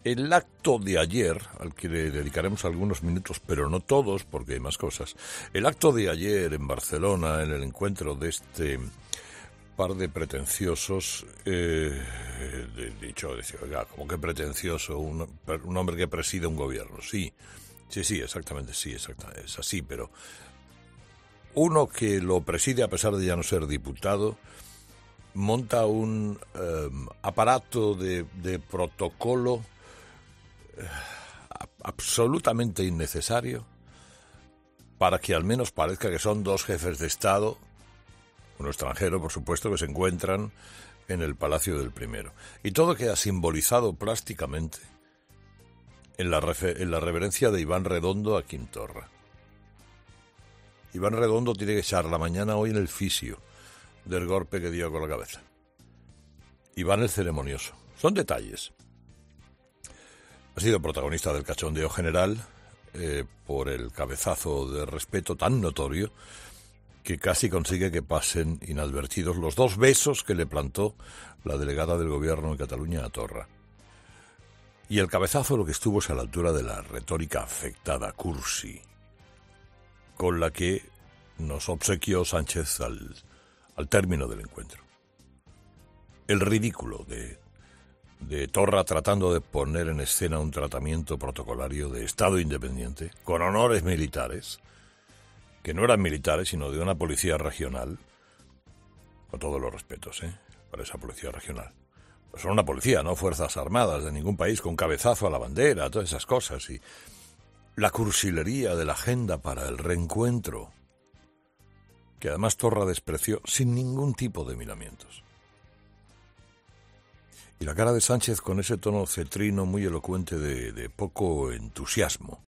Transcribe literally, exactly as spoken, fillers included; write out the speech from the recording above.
El acto de ayer, al que le dedicaremos algunos minutos, pero no todos, porque hay más cosas. El acto de ayer en Barcelona, en el encuentro de este par de pretenciosos, eh, de, dicho, decía, oiga, ¿cómo que pretencioso? Un, un hombre que preside un gobierno. Sí, sí, sí, exactamente, sí, exactamente, es así, pero uno que lo preside a pesar de ya no ser diputado, monta un eh, aparato de, de protocolo eh, absolutamente innecesario para que al menos parezca que son dos jefes de Estado, uno extranjero, por supuesto, que se encuentran en el Palacio del Primero. Y todo queda simbolizado plásticamente en la, refer- en la reverencia de Iván Redondo a Quim-Torra. Iván Redondo tiene que echar la mañana hoy en el fisio del golpe que dio con la cabeza. Iván el ceremonioso. Son detalles. Ha sido protagonista del cachondeo general eh, por el cabezazo de respeto tan notorio que casi consigue que pasen inadvertidos los dos besos que le plantó la delegada del gobierno en Cataluña a Torra. Y el cabezazo lo que estuvo es a la altura de la retórica afectada, cursi, con la que nos obsequió Sánchez al, al término del encuentro. El ridículo de, de Torra tratando de poner en escena un tratamiento protocolario de Estado independiente, con honores militares, que no eran militares, sino de una policía regional, con todos los respetos, ¿eh?, para esa policía regional. Pues son una policía, no fuerzas armadas de ningún país, con cabezazo a la bandera, todas esas cosas, y la cursilería de la agenda para el reencuentro, que además Torra despreció sin ningún tipo de miramientos. Y la cara de Sánchez con ese tono cetrino muy elocuente de, de poco entusiasmo.